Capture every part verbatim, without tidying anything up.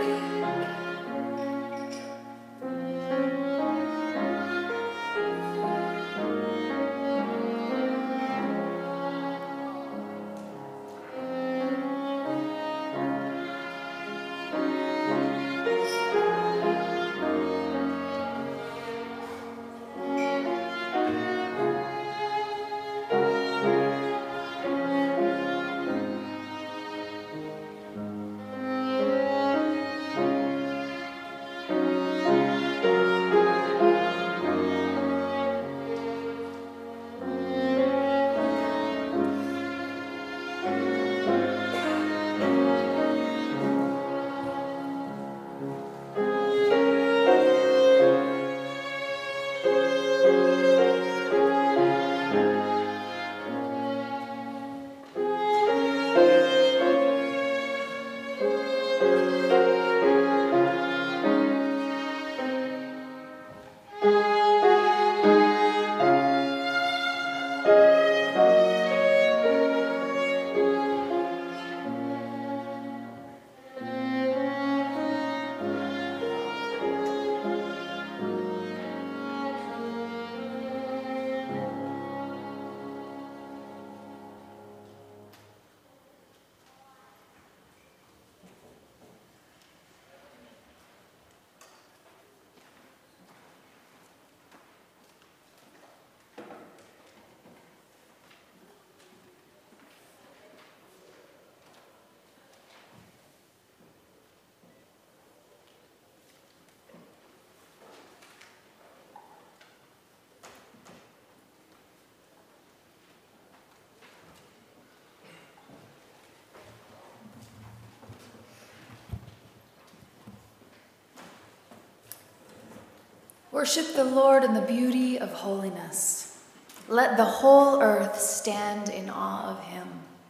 Worship the Lord in the beauty of holiness. Let the whole earth stand in awe of him.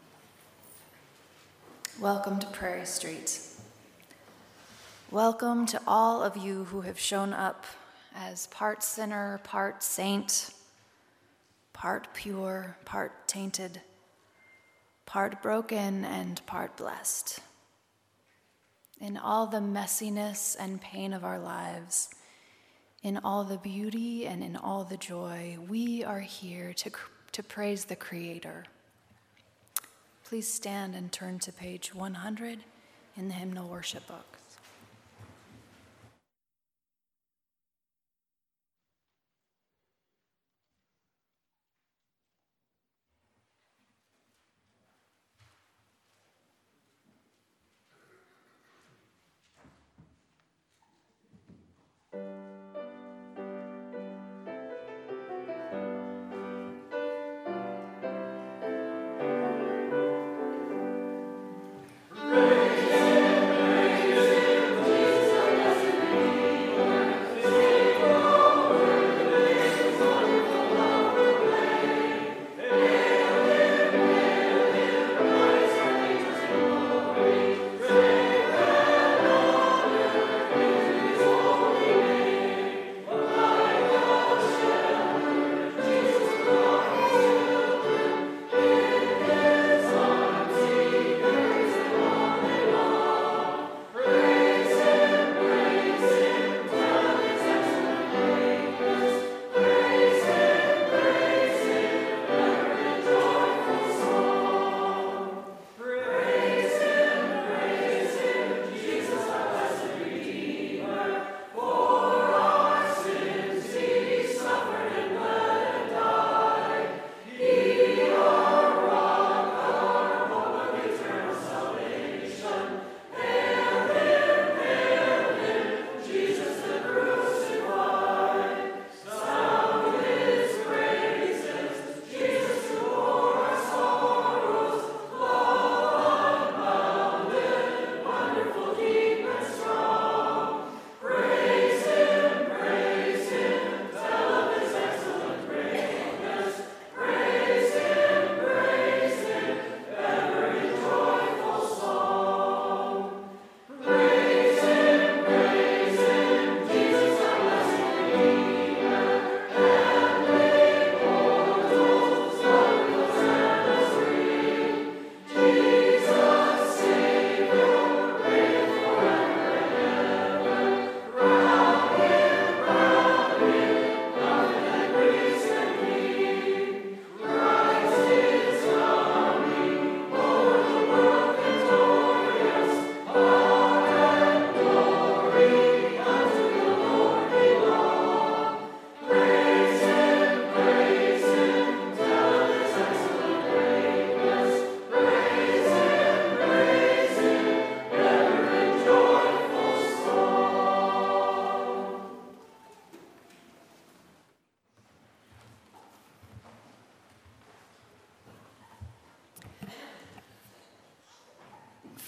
Welcome to Prairie Street. Welcome to all of you who have shown up as part sinner, part saint, part pure, part tainted, part broken, and part blessed. In all the messiness and pain of our lives, in all the beauty and in all the joy, we are here to, to praise the Creator. Please stand and turn to page one hundred in the hymnal worship book. Praise him, praise him.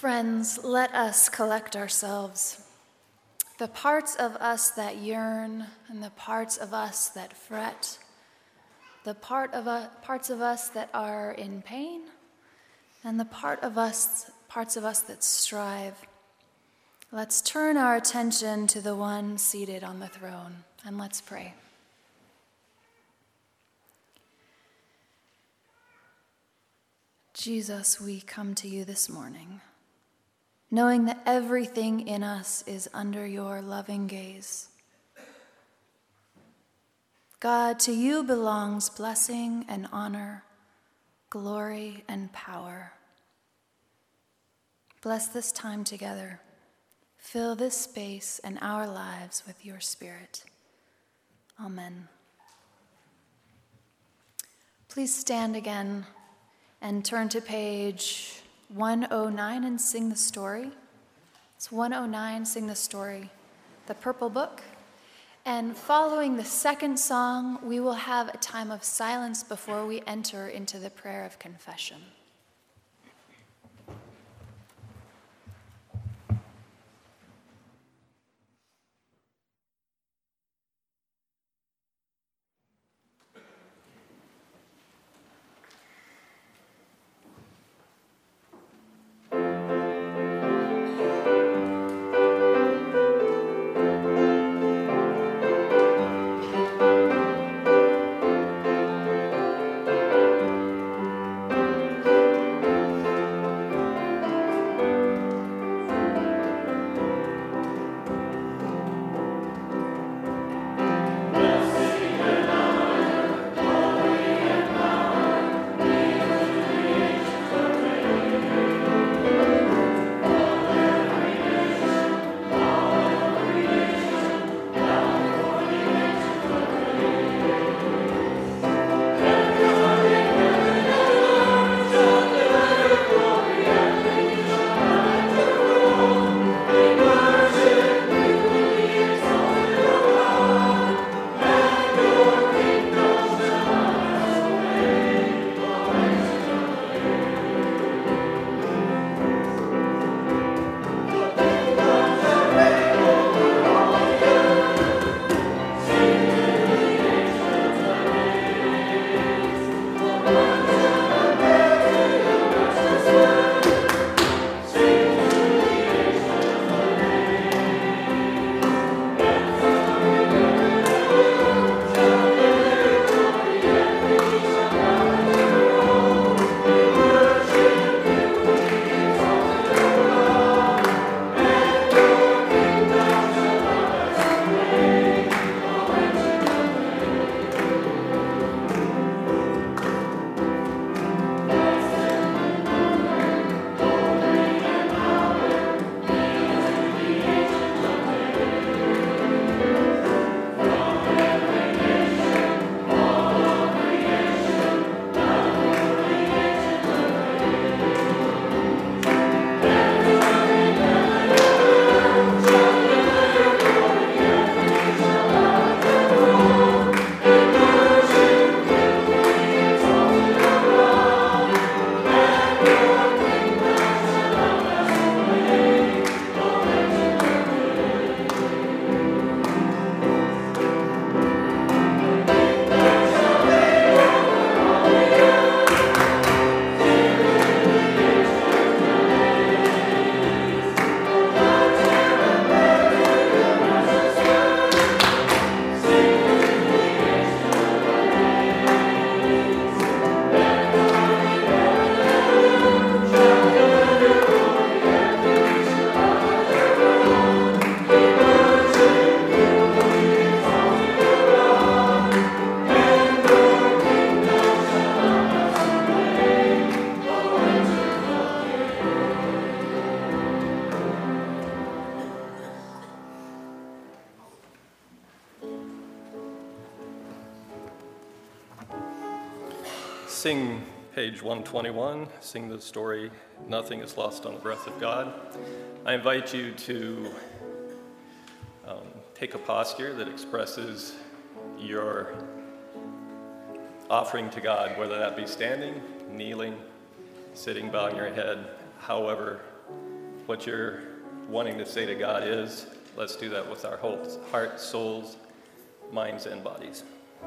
Friends, let us collect ourselves. The parts of us that yearn and the parts of us that fret, the part of uh, parts of us that are in pain and the part of us, parts of us that strive. Let's turn our attention to the one seated on the throne, and let's pray. Jesus, we come to you this morning, knowing that everything in us is under your loving gaze. God, to you belongs blessing and honor, glory and power. Bless this time together. Fill this space and our lives with your Spirit. Amen. Please stand again and turn to page one oh nine and sing the story. It's one oh nine, Sing the Story, the Purple Book. And following the second song, we will have a time of silence before we enter into the prayer of confession. Sing page one twenty-one, sing the story, Nothing is Lost on the Breath of God. I invite you to um, take a posture that expresses your offering to God, whether that be standing, kneeling, sitting, bowing your head, however what you're wanting to say to God is. Let's do that with our whole heart, souls, minds, and bodies.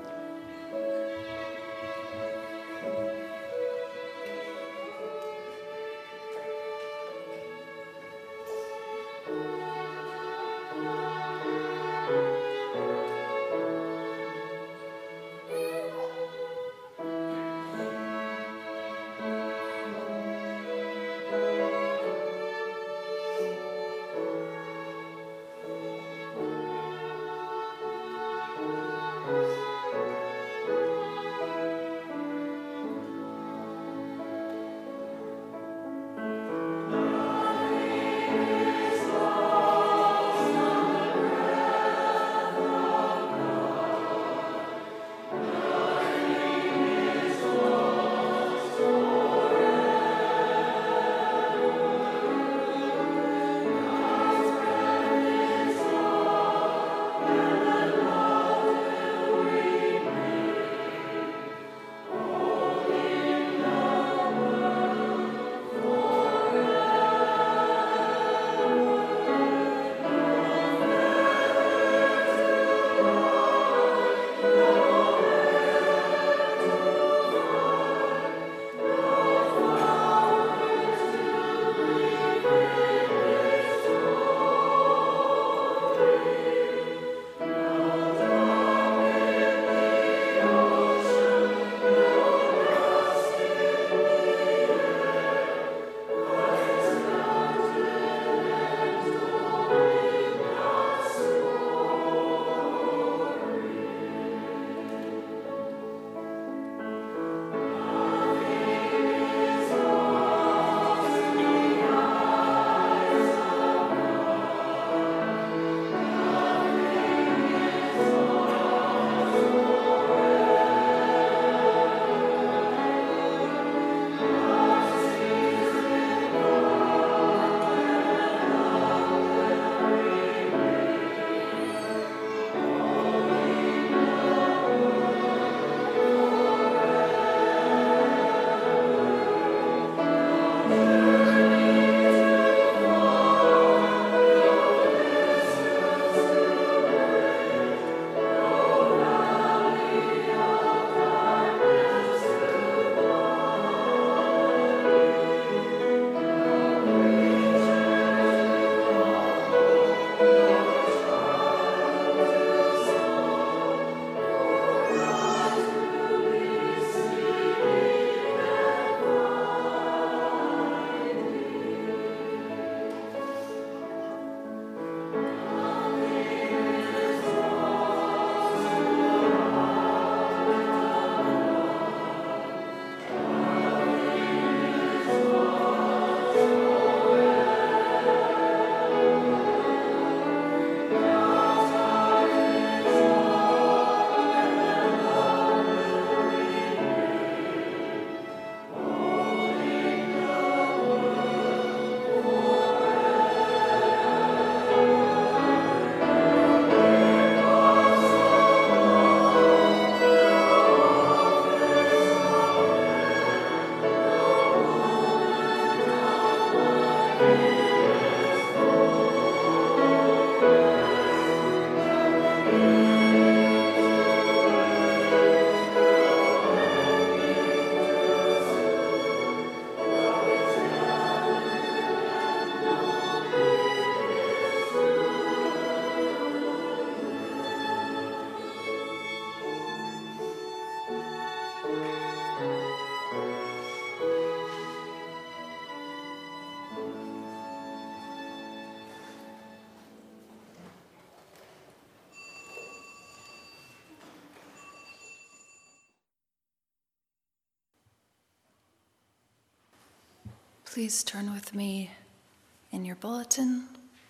Please turn with me in your bulletin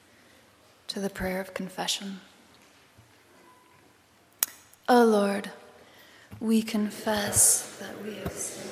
to the prayer of confession. O Lord, we confess that we have sinned.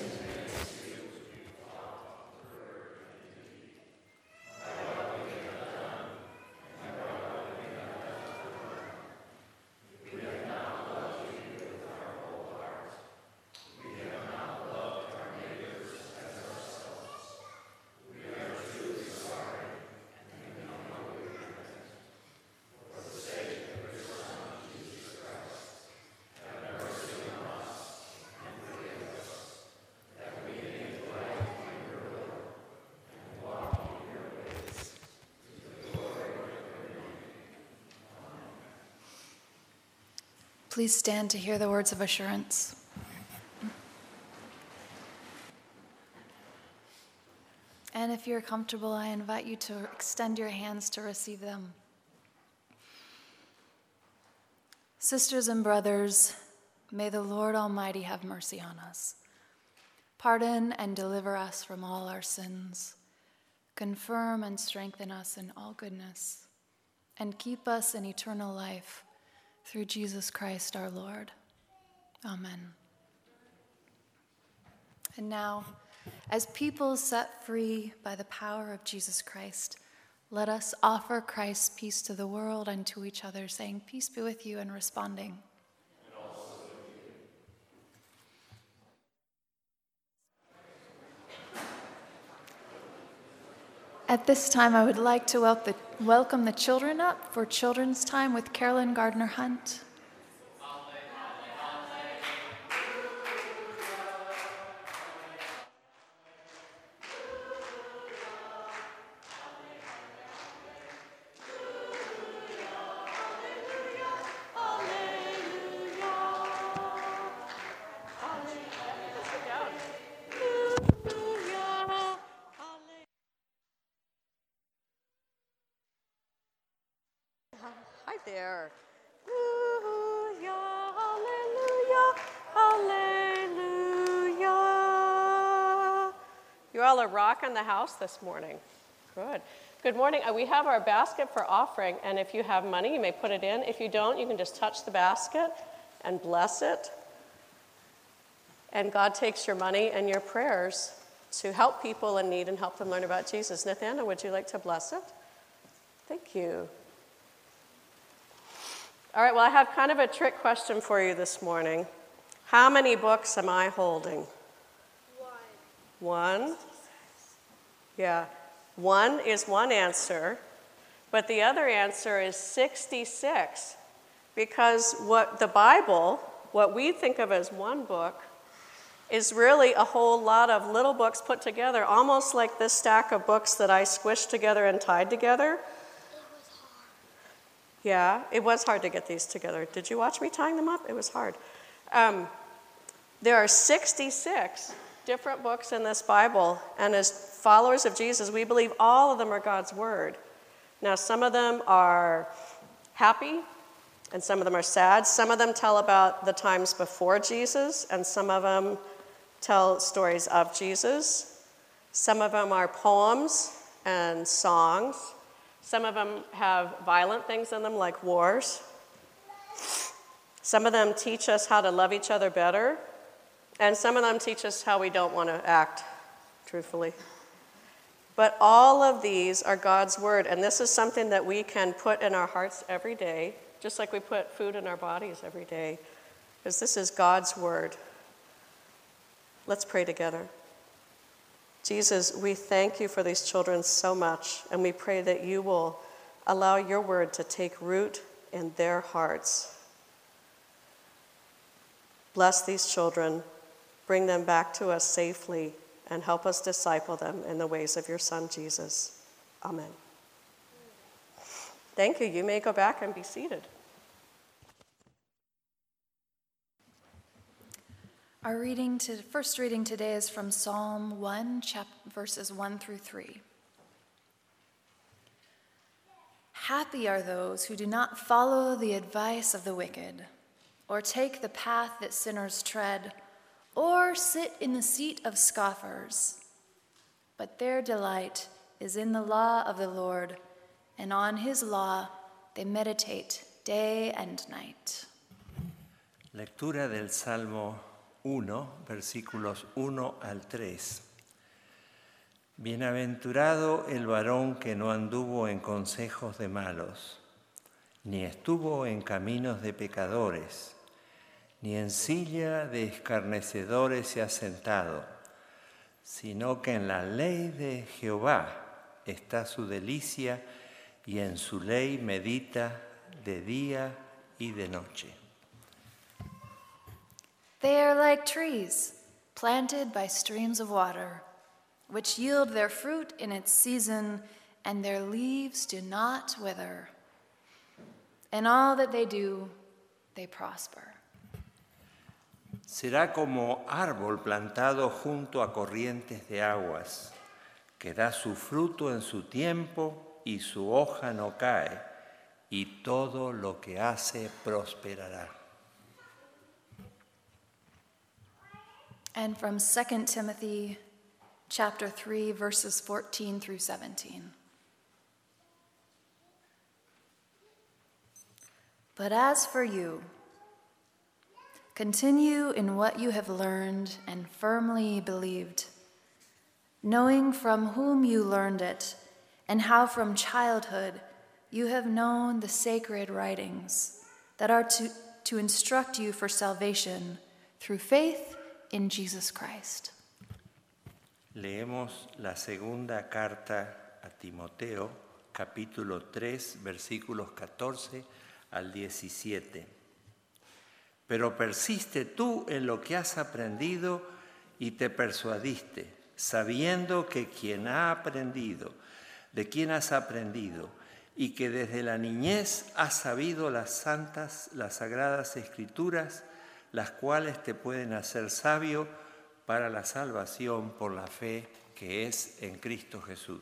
Please stand to hear the words of assurance. And if you're comfortable, I invite you to extend your hands to receive them. Sisters and brothers, may the Lord Almighty have mercy on us, pardon and deliver us from all our sins, confirm and strengthen us in all goodness, and keep us in eternal life through Jesus Christ our Lord. Amen. And now, as people set free by the power of Jesus Christ, let us offer Christ's peace to the world and to each other, saying, "Peace be with you," and responding, "And also with you." At this time, I would like to wel- the, welcome the children up for Children's Time with Carolyn Gardner Hunt. Hi there. Hallelujah, hallelujah, hallelujah. You all are rocking the house this morning. Good. Good morning. Uh, we have our basket for offering, and if you have money, you may put it in. If you don't, you can just touch the basket and bless it. And God takes your money and your prayers to help people in need and help them learn about Jesus. Nathaniel, would you like to bless it? Thank you. All right, well, I have kind of a trick question for you this morning. How many books am I holding? One. One? Yeah. One is one answer, but the other answer is sixty-six. Because what the Bible, what we think of as one book, is really a whole lot of little books put together, almost like this stack of books that I squished together and tied together. Yeah, it was hard to get these together. Did you watch me tying them up? It was hard. Um, there are sixty-six different books in this Bible, and as followers of Jesus, we believe all of them are God's Word. Now, some of them are happy, and some of them are sad. Some of them tell about the times before Jesus, and some of them tell stories of Jesus. Some of them are poems and songs. Some of them have violent things in them, like wars. Some of them teach us how to love each other better. And some of them teach us how we don't want to act, truthfully. But all of these are God's Word. And this is something that we can put in our hearts every day, just like we put food in our bodies every day. Because this is God's Word. Let's pray together. Jesus, we thank you for these children so much, and we pray that you will allow your word to take root in their hearts. Bless these children, bring them back to us safely, and help us disciple them in the ways of your Son, Jesus. Amen. Thank you. You may go back and be seated. Our reading to, first reading today is from Psalm one, chapter, verses one through three. Happy are those who do not follow the advice of the wicked, or take the path that sinners tread, or sit in the seat of scoffers. But their delight is in the law of the Lord, and on his law they meditate day and night. Lectura del Salmo uno, versículos uno al tres. Bienaventurado el varón que no anduvo en consejos de malos, ni estuvo en caminos de pecadores, ni en silla de escarnecedores se ha sentado, sino que en la ley de Jehová está su delicia, y en su ley medita de día y de noche. They are like trees planted by streams of water, which yield their fruit in its season, and their leaves do not wither. In all that they do, they prosper. Será como árbol plantado junto a corrientes de aguas, que da su fruto en su tiempo y su hoja no cae, y todo lo que hace prosperará. And from Second Timothy chapter three, verses fourteen through seventeen. But as for you, continue in what you have learned and firmly believed, knowing from whom you learned it, and how from childhood you have known the sacred writings that are to, to instruct you for salvation through faith in Jesus Christ. Leemos la segunda carta a Timoteo, capítulo tres, versículos catorce al diecisiete. Pero persiste tú en lo que has aprendido y te persuadiste, sabiendo que quien ha aprendido, de quien has aprendido, y que desde la niñez has sabido las santas, las sagradas escrituras, las cuales te pueden hacer sabio para la salvación por la fe que es en Cristo Jesús.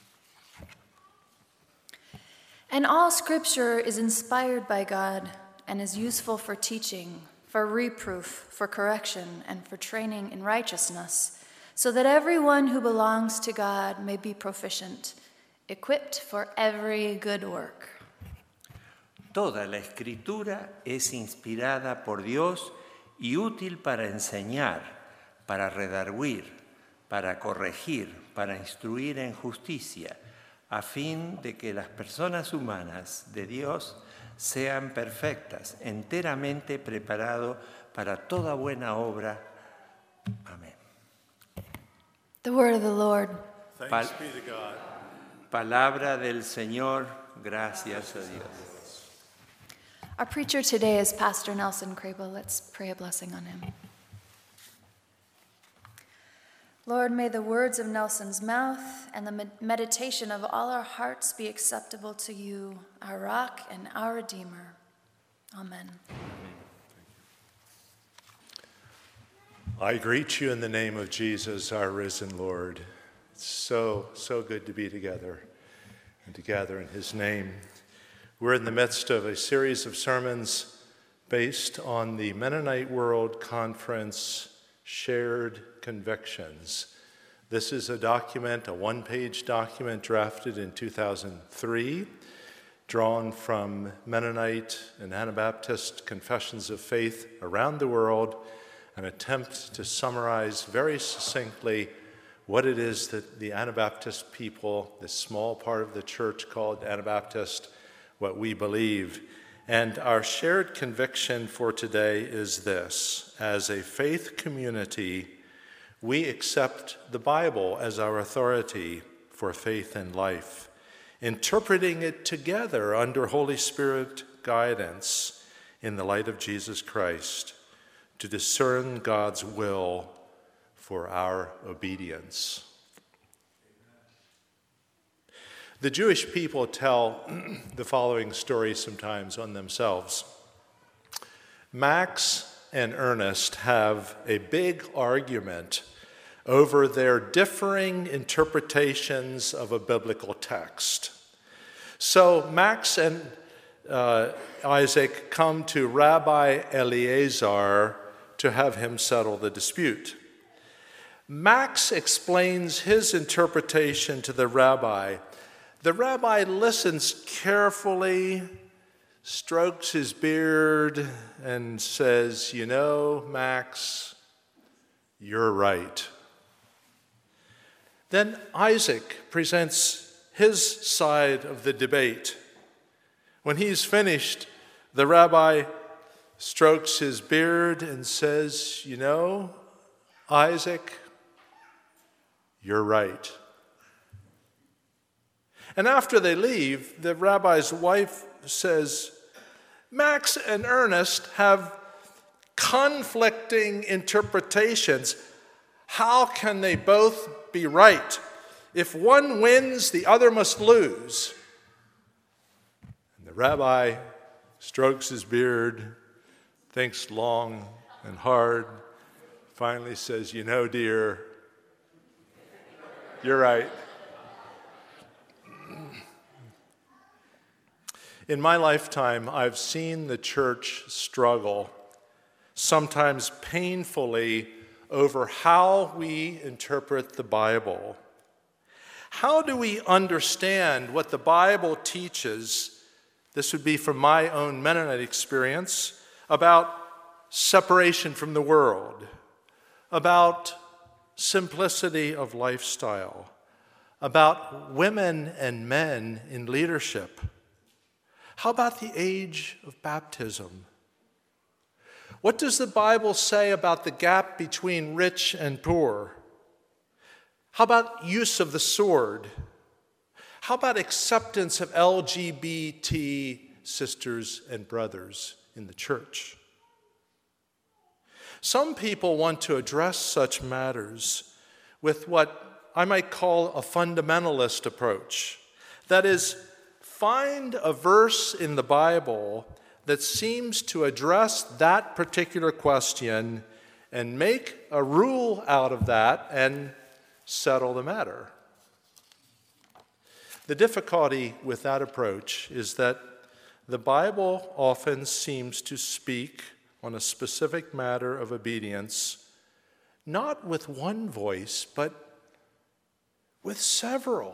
And all Scripture is inspired by God and is useful for teaching, for reproof, for correction, and for training in righteousness, so that everyone who belongs to God may be proficient, equipped for every good work. Toda la Escritura es inspirada por Dios y útil para enseñar, para redarguir, para corregir, para instruir en justicia, a fin de que las personas humanas de Dios sean perfectas, enteramente preparados para toda buena obra. Amén. The word of the Lord. Thanks Pal- be to God. Palabra del Señor, gracias a Dios. Our preacher today is Pastor Nelson Crable. Let's pray a blessing on him. Lord, may the words of Nelson's mouth and the med- meditation of all our hearts be acceptable to you, our rock and our Redeemer. Amen. I greet you in the name of Jesus, our risen Lord. It's so, so good to be together and to gather in his name. We're in the midst of a series of sermons based on the Mennonite World Conference Shared Convictions. This is a document, a one-page document drafted in two thousand three, drawn from Mennonite and Anabaptist confessions of faith around the world, an attempt to summarize very succinctly what it is that the Anabaptist people, this small part of the church called Anabaptist, what we believe. And our shared conviction for today is this: as a faith community, we accept the Bible as our authority for faith and life, interpreting it together under Holy Spirit guidance in the light of Jesus Christ to discern God's will for our obedience. The Jewish people tell the following story sometimes on themselves. Max and Ernest have a big argument over their differing interpretations of a biblical text. So Max and uh, Isaac come to Rabbi Eliezer to have him settle the dispute. Max explains his interpretation to the rabbi. The rabbi listens carefully, strokes his beard, and says, "You know, Max, you're right." Then Isaac presents his side of the debate. When he's finished, the rabbi strokes his beard and says, "You know, Isaac, you're right." And after they leave, the rabbi's wife says, "Max and Ernest have conflicting interpretations. How can they both be right? If one wins, the other must lose." And the rabbi strokes his beard thinks long and hard, finally says, you know, dear, you're right. In my lifetime, I've seen the church struggle, sometimes painfully, over how we interpret the Bible. How do we understand what the Bible teaches? This would be from my own Mennonite experience about separation from the world, about simplicity of lifestyle, about women and men in leadership. How about the age of baptism? What does the Bible say about the gap between rich and poor? How about use of the sword? How about acceptance of L G B T sisters and brothers in the church? Some people want to address such matters with what I might call a fundamentalist approach. That is, find a verse in the Bible that seems to address that particular question and make a rule out of that and settle the matter. The difficulty with that approach is that the Bible often seems to speak on a specific matter of obedience, not with one voice, but with several.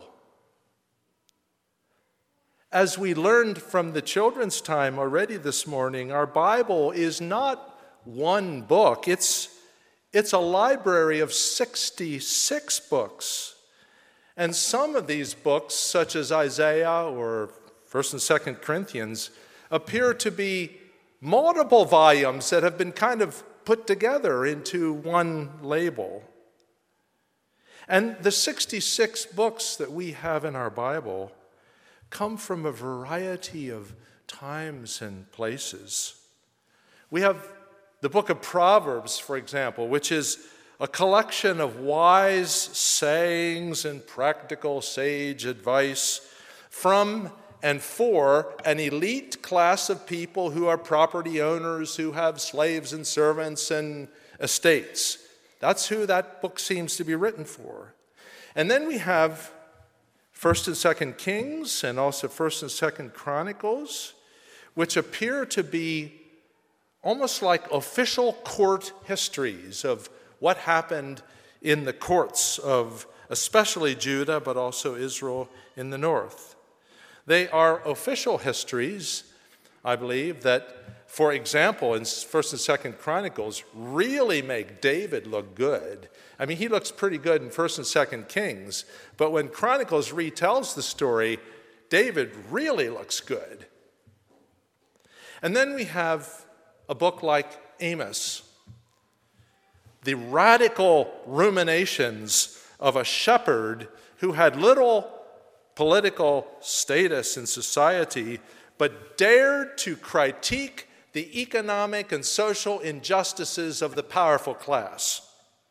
As we learned from the children's time already this morning, our Bible is not one book. It's, it's a library of sixty-six books. And some of these books, such as Isaiah or First and Second Corinthians, appear to be multiple volumes that have been kind of put together into one label. And the sixty-six books that we have in our Bible come from a variety of times and places. We have the book of Proverbs, for example, which is a collection of wise sayings and practical sage advice from and for an elite class of people who are property owners, who have slaves and servants and estates. That's who that book seems to be written for. And then we have First and Second Kings and also First and Second Chronicles, which appear to be almost like official court histories of what happened in the courts of especially Judah, but also Israel in the north. They are official histories, I believe, that, for example, in First and Second Chronicles, really make David look good. I mean, he looks pretty good in First and Second Kings, but when Chronicles retells the story, David really looks good. And then we have a book like Amos, the radical ruminations of a shepherd who had little political status in society, but dared to critique the economic and social injustices of the powerful class.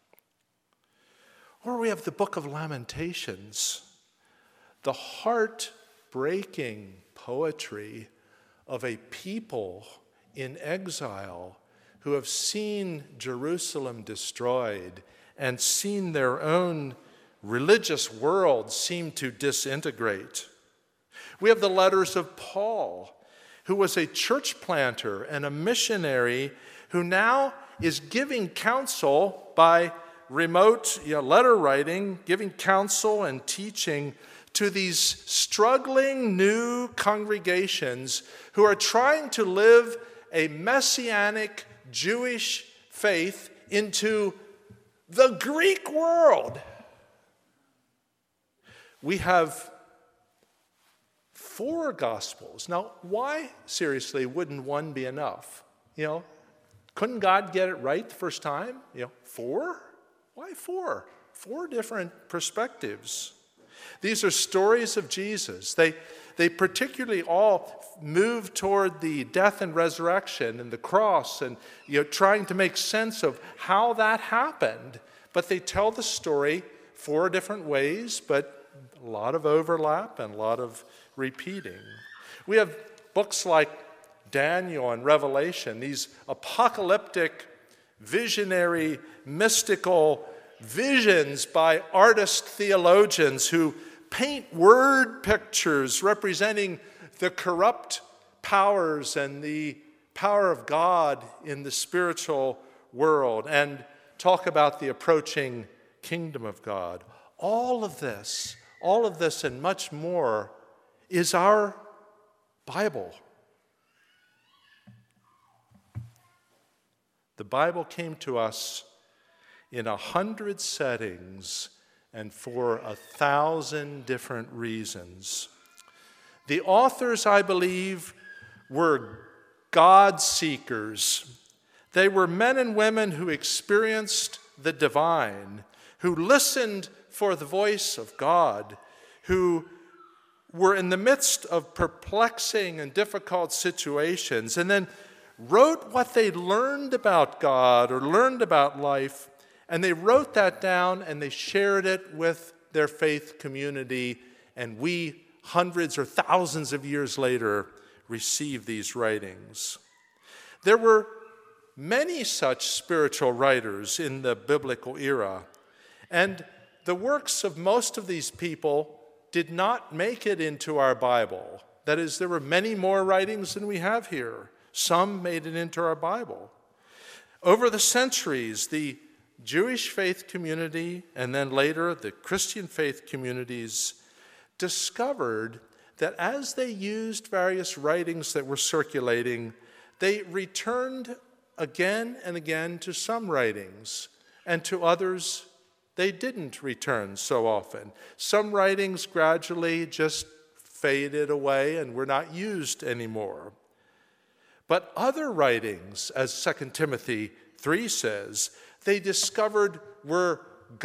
Or we have the book of Lamentations, the heart-breaking poetry of a people in exile who have seen Jerusalem destroyed and seen their own religious world seem to disintegrate. We have the letters of Paul, who was a church planter and a missionary who now is giving counsel by remote you know, letter writing, giving counsel and teaching to these struggling new congregations who are trying to live a messianic Jewish faith into the Greek world. We have four Gospels. Now, why, seriously, wouldn't one be enough? You know, couldn't God get it right the first time? You know, four? Why four? Four different perspectives. These are stories of Jesus. They, they particularly all move toward the death and resurrection and the cross and you know, trying to make sense of how that happened. But they tell the story four different ways, but a lot of overlap and a lot of repeating. We have books like Daniel and Revelation, these apocalyptic, visionary, mystical visions by artist theologians who paint word pictures representing the corrupt powers and the power of God in the spiritual world, and talk about the approaching kingdom of God. All of this, all of this and much more is our Bible. The Bible came to us in a hundred settings and for a thousand different reasons. The authors, I believe, were God seekers. They were men and women who experienced the divine, who listened for the voice of God, who were in the midst of perplexing and difficult situations, and then wrote what they learned about God or learned about life, and they wrote that down and they shared it with their faith community, and we, hundreds or thousands of years later, receive these writings. There were many such spiritual writers in the biblical era, and the works of most of these people did not make it into our Bible. That is, there were many more writings than we have here. Some made it into our Bible. Over the centuries, the Jewish faith community and then later the Christian faith communities discovered that as they used various writings that were circulating, they returned again and again to some writings, and to others they didn't return so often. Some writings gradually just faded away and were not used anymore. But other writings, as Second Timothy three says, they discovered were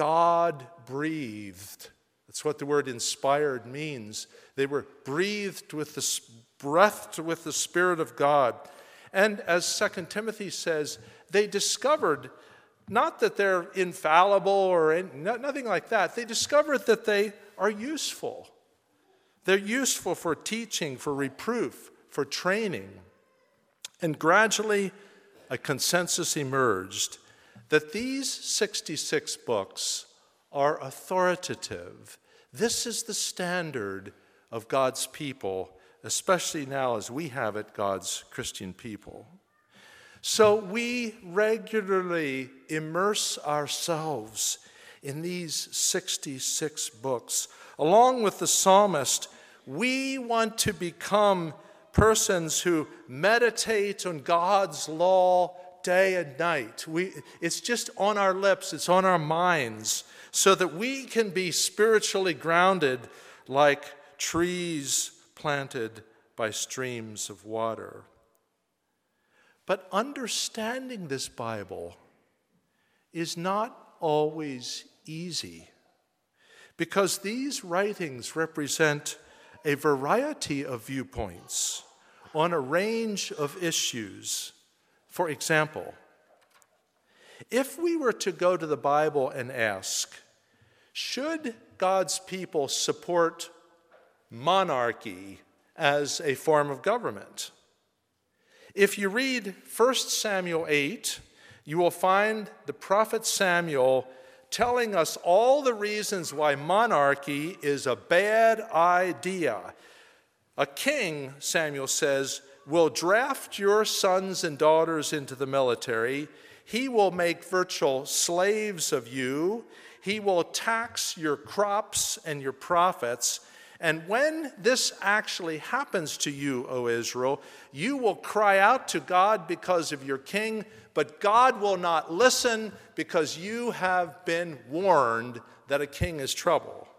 God-breathed. That's what the word inspired means. They were breathed with the breathed with the Spirit of God. And as Second Timothy says, they discovered not that they're infallible or any, nothing like that. They discovered that they are useful. They're useful for teaching, for reproof, for training. And gradually, a consensus emerged that these sixty-six books are authoritative. This is the standard of God's people, especially now as we have it, God's Christian people. So we regularly immerse ourselves in these sixty-six books. Along with the psalmist, we want to become persons who meditate on God's law day and night. We, it's just on our lips, it's on our minds, so that we can be spiritually grounded like trees planted by streams of water. But understanding this Bible is not always easy, because these writings represent a variety of viewpoints on a range of issues. For example, if we were to go to the Bible and ask, should God's people support monarchy as a form of government? If you read First Samuel eight, you will find the prophet Samuel telling us all the reasons why monarchy is a bad idea. A king, Samuel says, will draft your sons and daughters into the military. He will make virtual slaves of you. He will tax your crops and your profits. And when this actually happens to you, O Israel, you will cry out to God because of your king, but God will not listen because you have been warned that a king is trouble.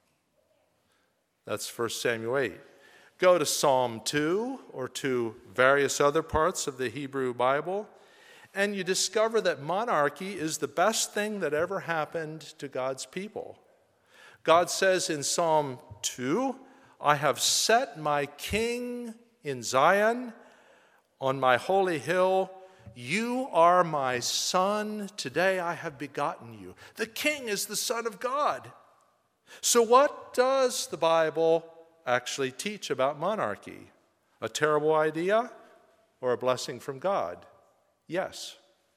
That's First Samuel eight. Go to Psalm two or to various other parts of the Hebrew Bible, and you discover that monarchy is the best thing that ever happened to God's people. God says in Psalm two, I have set my king in Zion on my holy hill. You are my son. Today I have begotten you. The king is the Son of God. So what does the Bible actually teach about monarchy? A terrible idea? or a blessing from God? Yes.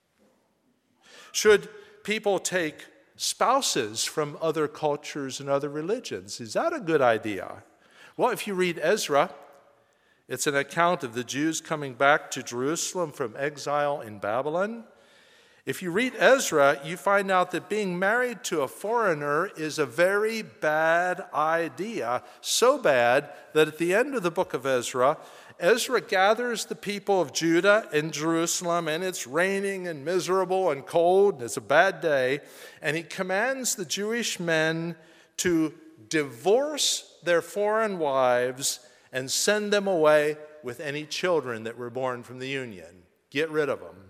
Should people take spouses from other cultures and other religions? Is that a good idea? Well, if you read Ezra, it's an account of the Jews coming back to Jerusalem from exile in Babylon. If you read Ezra, you find out that being married to a foreigner is a very bad idea, so bad that at the end of the book of Ezra, Ezra gathers the people of Judah in Jerusalem, and it's raining and miserable and cold, and it's a bad day, and he commands the Jewish men to divorce their foreign wives and send them away with any children that were born from the union. Get rid of them.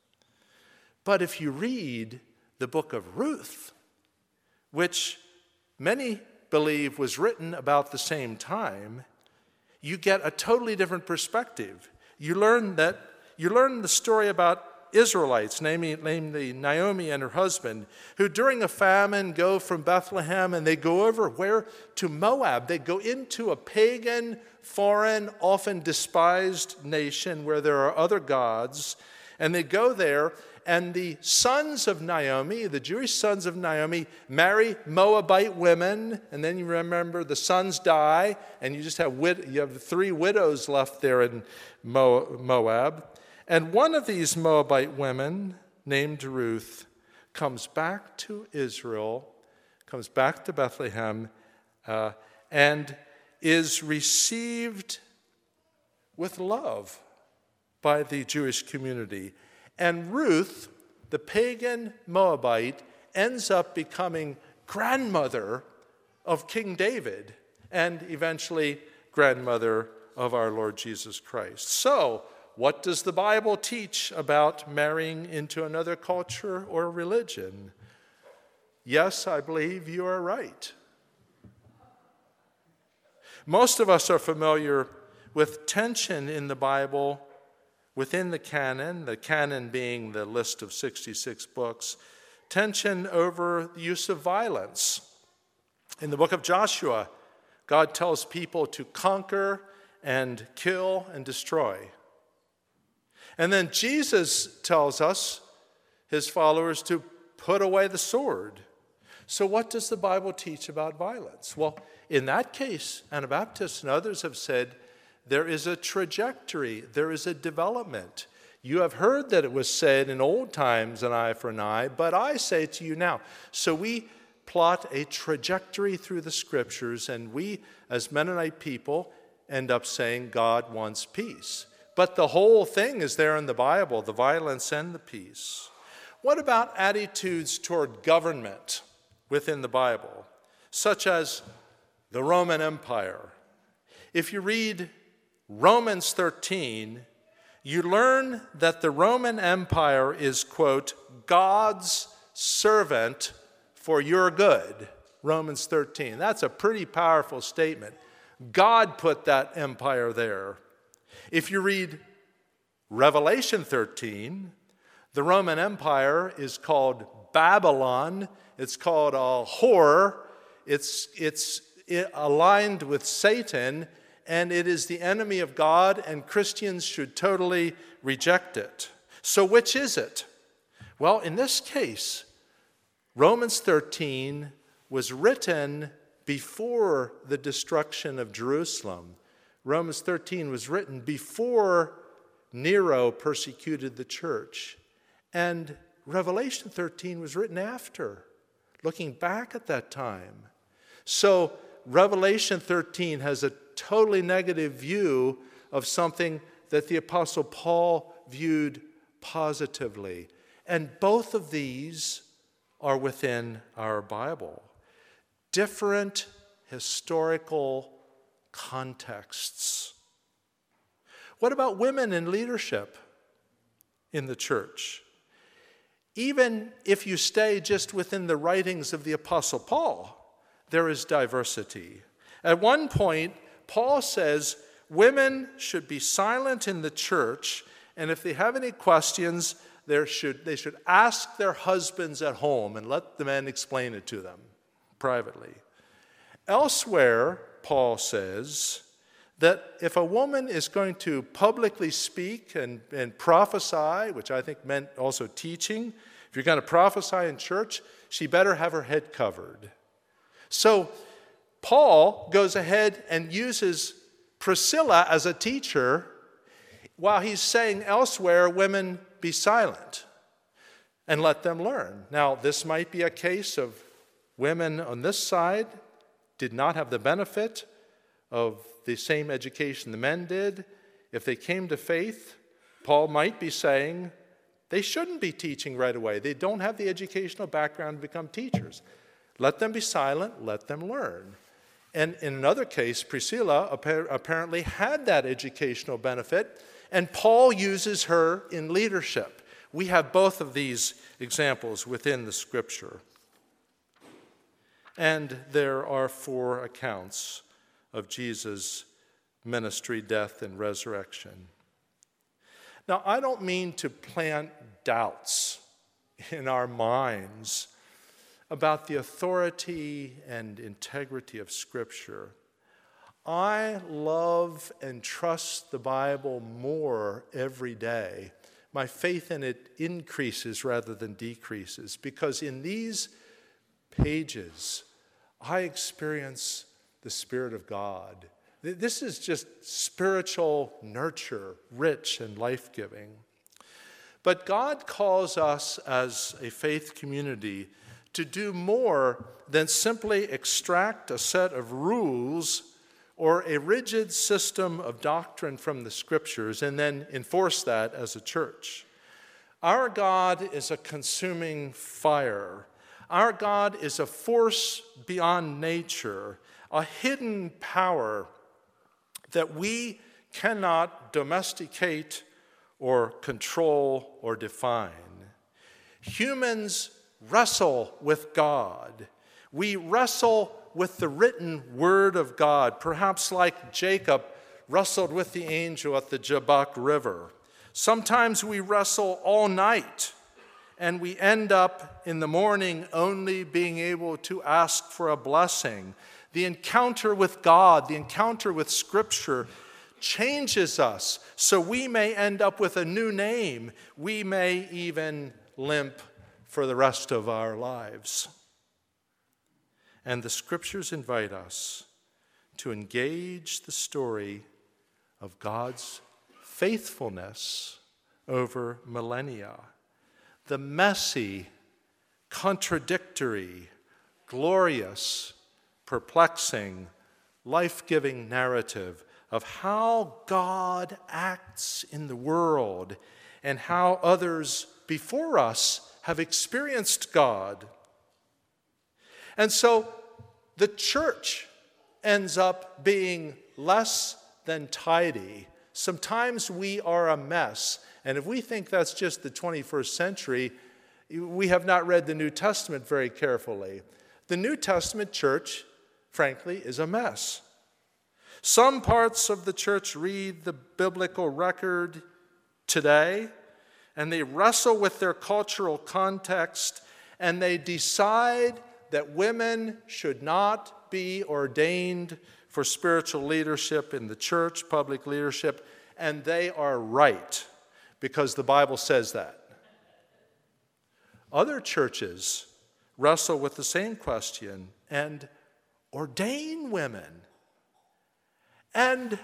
But if you read the book of Ruth, which many believe was written about the same time, you get a totally different perspective. You learn that you learn the story about Israelites, namely, namely Naomi and her husband, who during a famine go from Bethlehem and they go over where? To Moab. They go into a pagan, foreign, often despised nation where there are other gods, and they go there, and the sons of Naomi, the Jewish sons of Naomi, marry Moabite women, and then you remember the sons die, and you just have wid- you have three widows left there in Mo- Moab. And one of these Moabite women, named Ruth, comes back to Israel, comes back to Bethlehem, uh, and is received with love by the Jewish community. And Ruth, the pagan Moabite, ends up becoming grandmother of King David and eventually grandmother of our Lord Jesus Christ. So, what does the Bible teach about marrying into another culture or religion? Yes, I believe you are right. Most of us are familiar with tension in the Bible within the canon, the canon being the list of sixty-six books, tension over the use of violence. In the book of Joshua, God tells people to conquer and kill and destroy. And then Jesus tells us, his followers, to put away the sword. So what does the Bible teach about violence? Well, in that case, Anabaptists and others have said, there is a trajectory, there is a development. You have heard that it was said in old times, an eye for an eye, but I say to you now. So we plot a trajectory through the scriptures, and we, as Mennonite people, end up saying God wants peace. But the whole thing is there in the Bible, the violence and the peace. What about attitudes toward government within the Bible, such as the Roman Empire? If you read Romans thirteen, you learn that the Roman Empire is, quote, God's servant for your good. Romans thirteen. That's a pretty powerful statement. God put that empire there. If you read Revelation thirteen, the Roman Empire is called Babylon. It's called a whore. It's, it's aligned with Satan, and it is the enemy of God, and Christians should totally reject it. So which is it? Well, in this case, Romans thirteen was written before the destruction of Jerusalem. Romans thirteen was written before Nero persecuted the church. And Revelation thirteen was written after, looking back at that time. So Revelation thirteen has a totally negative view of something that the Apostle Paul viewed positively. And both of these are within our Bible. Different historical contexts. What about women in leadership in the church? Even if you stay just within the writings of the Apostle Paul, there is diversity. At one point, Paul says women should be silent in the church, and if they have any questions, they should, they should ask their husbands at home and let the men explain it to them privately. Elsewhere, Paul says that if a woman is going to publicly speak and, and prophesy, which I think meant also teaching, if you're going to prophesy in church, she better have her head covered. So Paul goes ahead and uses Priscilla as a teacher while he's saying elsewhere, women, be silent and let them learn. Now, this might be a case of women on this side did not have the benefit of the same education the men did. If they came to faith, Paul might be saying they shouldn't be teaching right away. They don't have the educational background to become teachers. Let them be silent, let them learn. And in another case, Priscilla apparently had that educational benefit, and Paul uses her in leadership. We have both of these examples within the scripture. And there are four accounts of Jesus' ministry, death, and resurrection. Now, I don't mean to plant doubts in our minds about the authority and integrity of Scripture. I love and trust the Bible more every day. My faith in it increases rather than decreases, because in these pages, I experience the Spirit of God. This is just spiritual nurture, rich and life-giving. But God calls us as a faith community to do more than simply extract a set of rules or a rigid system of doctrine from the Scriptures and then enforce that as a church. Our God is a consuming fire. Our God is a force beyond nature, a hidden power that we cannot domesticate or control or define. Humans wrestle with God. We wrestle with the written word of God, perhaps like Jacob wrestled with the angel at the Jabbok River. Sometimes we wrestle all night, and we end up in the morning only being able to ask for a blessing. The encounter with God, the encounter with Scripture changes us, so we may end up with a new name. We may even limp for the rest of our lives. And the Scriptures invite us to engage the story of God's faithfulness over millennia. The messy, contradictory, glorious, perplexing, life-giving narrative of how God acts in the world and how others before us have experienced God. And so the church ends up being less than tidy. Sometimes we are a mess. And if we think that's just the twenty-first century, we have not read the New Testament very carefully. The New Testament church, frankly, is a mess. Some parts of the church read the biblical record today, and they wrestle with their cultural context, and they decide that women should not be ordained for spiritual leadership in the church, public leadership, and they are right, because the Bible says that. Other churches wrestle with the same question and ordain women. And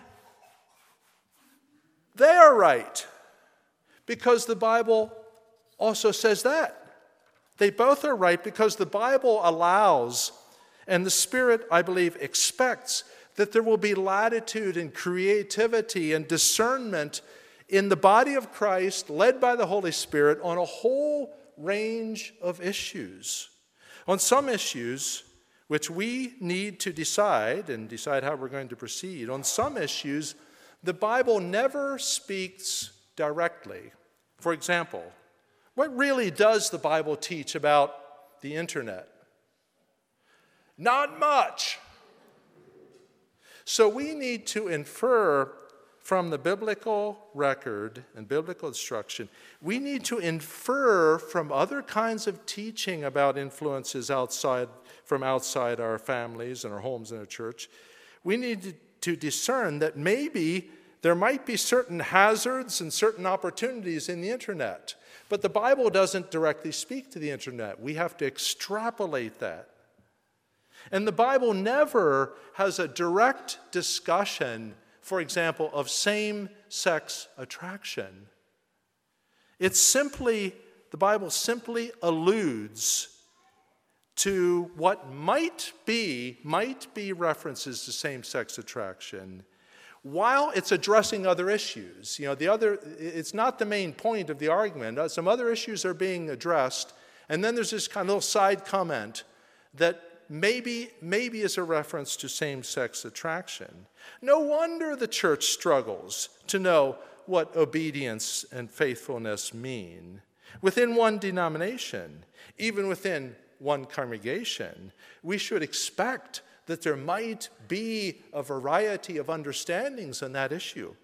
they are right, because the Bible also says that. They both are right because the Bible allows, and the Spirit, I believe, expects that there will be latitude and creativity and discernment in the body of Christ, led by the Holy Spirit, on a whole range of issues. On some issues, which we need to decide and decide how we're going to proceed, on some issues, the Bible never speaks directly. For example, what really does the Bible teach about the internet? Not much. So we need to infer from the biblical record and biblical instruction, we need to infer from other kinds of teaching about influences outside, from outside our families and our homes and our church. We need to to discern that maybe there might be certain hazards and certain opportunities in the internet. But the Bible doesn't directly speak to the internet. We have to extrapolate that. And the Bible never has a direct discussion, for example, of same-sex attraction. It's simply, the Bible simply alludes to what might be, might be references to same-sex attraction, while it's addressing other issues. You know, the other, it's not the main point of the argument. Some other issues are being addressed, and then there's this kind of little side comment that maybe, maybe is a reference to same-sex attraction. No wonder the church struggles to know what obedience and faithfulness mean. Within one denomination, even within one congregation, we should expect that there might be a variety of understandings on that issue.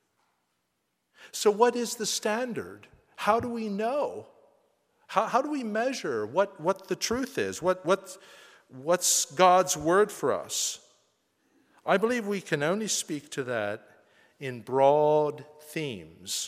So what is the standard? How do we know? How, how do we measure what, what the truth is? What, what, what's God's word for us? I believe we can only speak to that in broad themes.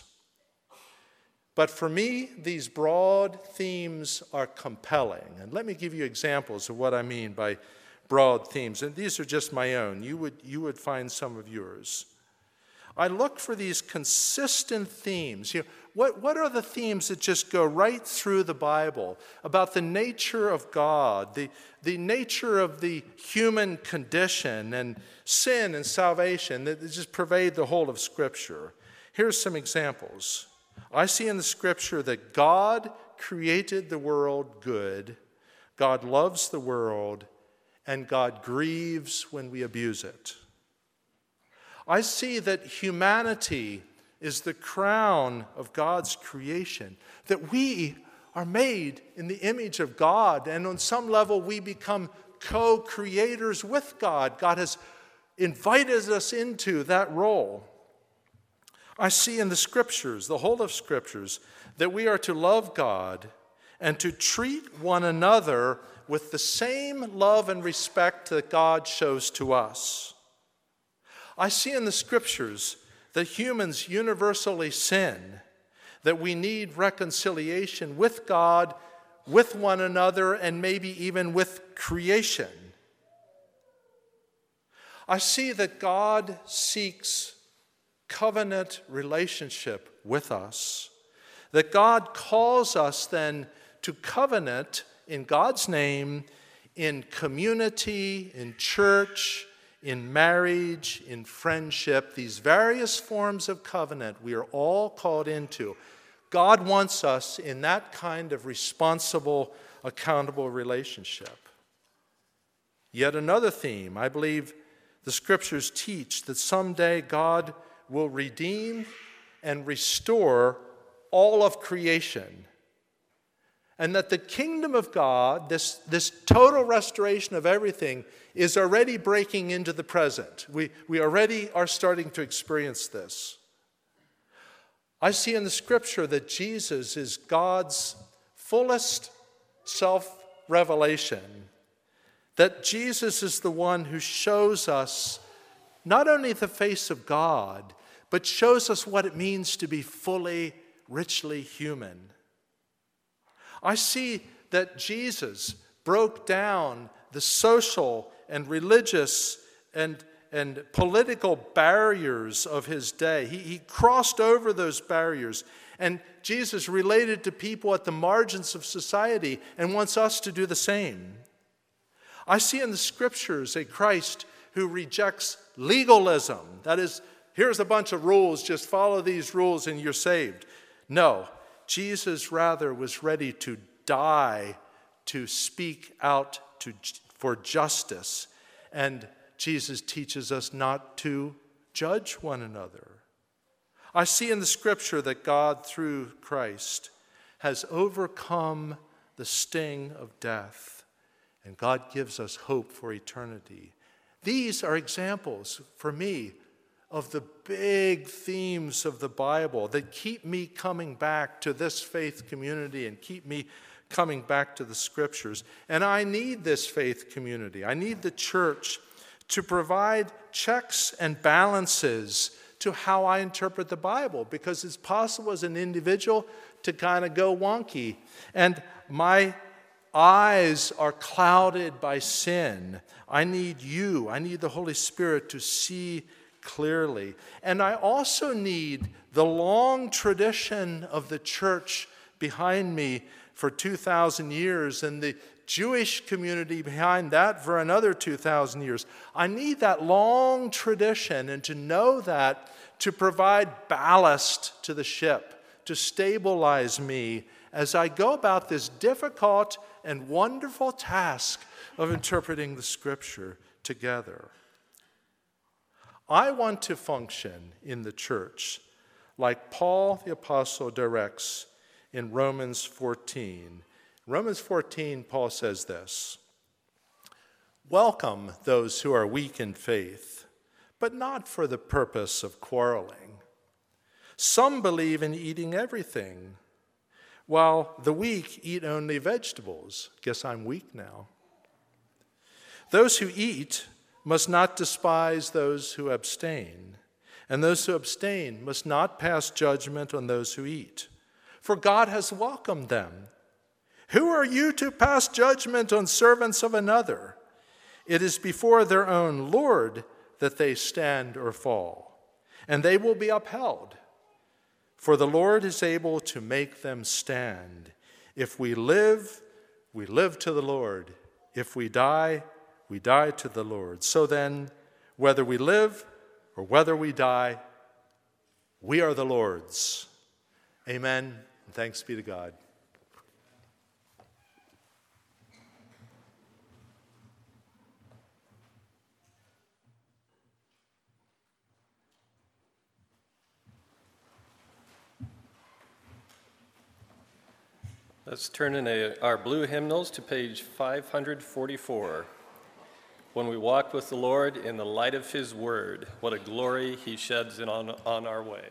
But for me, these broad themes are compelling. And let me give you examples of what I mean by broad themes. And these are just my own. You would, you would find some of yours. I look for these consistent themes. You know, what, what are the themes that just go right through the Bible about the nature of God, the, the nature of the human condition and sin and salvation that just pervade the whole of Scripture? Here's some examples. I see in the Scripture that God created the world good, God loves the world, and God grieves when we abuse it. I see that humanity is the crown of God's creation, that we are made in the image of God, and on some level we become co-creators with God. God has invited us into that role. I see in the Scriptures, the whole of Scriptures, that we are to love God and to treat one another with the same love and respect that God shows to us. I see in the Scriptures that humans universally sin, that we need reconciliation with God, with one another, and maybe even with creation. I see that God seeks covenant relationship with us, that God calls us then to covenant in God's name, in community, in church, in marriage, in friendship, these various forms of covenant we are all called into. God wants us in that kind of responsible, accountable relationship. Yet another theme, I believe the Scriptures teach that someday God will redeem and restore all of creation. And that the kingdom of God, this, this total restoration of everything, is already breaking into the present. We, we already are starting to experience this. I see in the Scripture that Jesus is God's fullest self-revelation. That Jesus is the one who shows us not only the face of God, but shows us what it means to be fully, richly human. I see that Jesus broke down the social and religious and, and political barriers of his day. He, he crossed over those barriers. And Jesus related to people at the margins of society and wants us to do the same. I see in the Scriptures a Christ who rejects legalism. That is, here's a bunch of rules, just follow these rules and you're saved. No. Jesus rather was ready to die to speak out to, for justice. And Jesus teaches us not to judge one another. I see in the Scripture that God, through Christ, has overcome the sting of death. And God gives us hope for eternity. These are examples, for me, of the big themes of the Bible that keep me coming back to this faith community and keep me coming back to the Scriptures. And I need this faith community. I need the church to provide checks and balances to how I interpret the Bible, because it's possible as an individual to kind of go wonky. And my eyes are clouded by sin. I need you. I need the Holy Spirit to see clearly. And I also need the long tradition of the church behind me for two thousand years and the Jewish community behind that for another two thousand years. I need that long tradition, and to know that, to provide ballast to the ship, to stabilize me as I go about this difficult and wonderful task of interpreting the Scripture together. I want to function in the church like Paul the Apostle directs in Romans fourteen. Romans fourteen, Paul says this: "Welcome those who are weak in faith, but not for the purpose of quarreling. Some believe in eating everything, while the weak eat only vegetables." Guess I'm weak now. "Those who eat must not despise those who abstain, and those who abstain must not pass judgment on those who eat, for God has welcomed them. Who are you to pass judgment on servants of another? It is before their own Lord that they stand or fall, and they will be upheld. For the Lord is able to make them stand. If we live, we live to the Lord. If we die, we die to the Lord. So then, whether we live or whether we die, we are the Lord's." Amen, and thanks be to God. Let's turn in a, our blue hymnals to page five hundred forty-four. When we walk with the Lord in the light of his word, what a glory he sheds in on, on our way.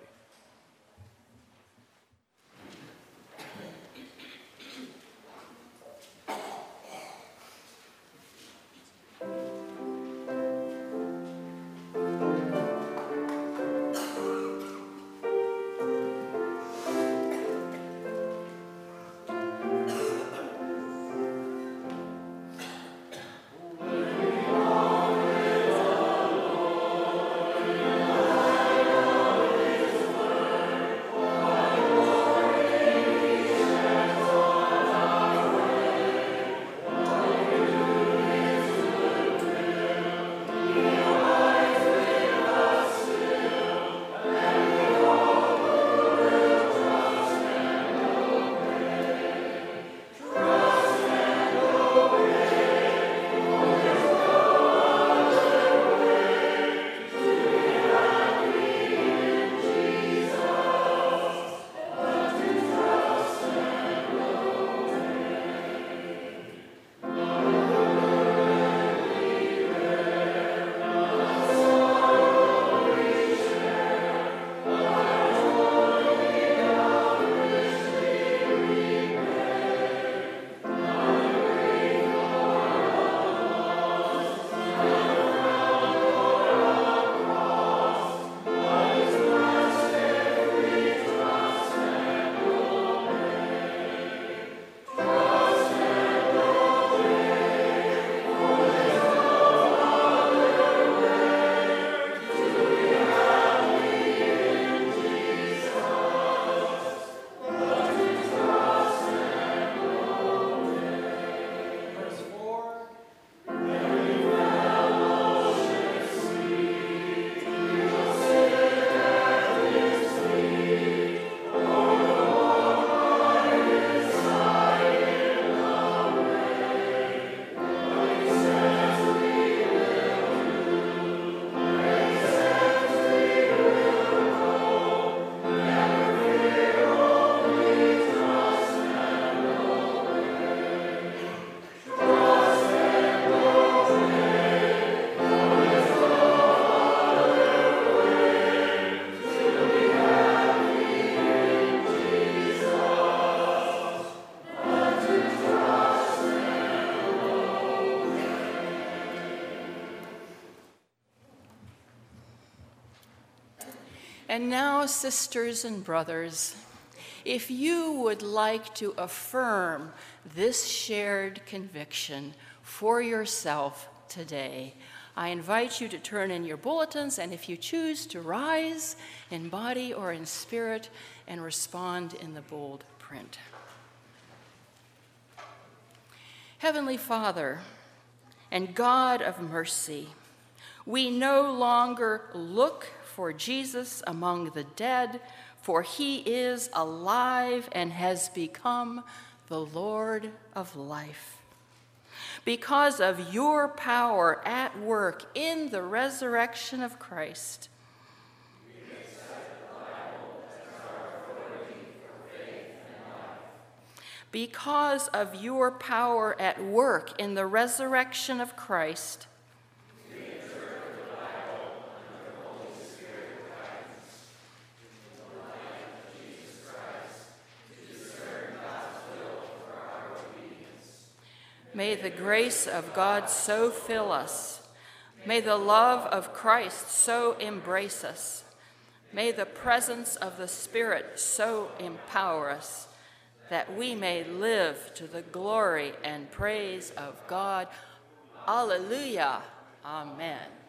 And now, sisters and brothers, if you would like to affirm this shared conviction for yourself today, I invite you to turn in your bulletins, and if you choose to rise in body or in spirit and respond in the bold print. Heavenly Father and God of mercy, we no longer look for Jesus among the dead, for he is alive and has become the Lord of life. Because of your power at work in the resurrection of Christ, because of your power at work in the resurrection of Christ, may the grace of God so fill us. May the love of Christ so embrace us. May the presence of the Spirit so empower us that we may live to the glory and praise of God. Alleluia. Amen.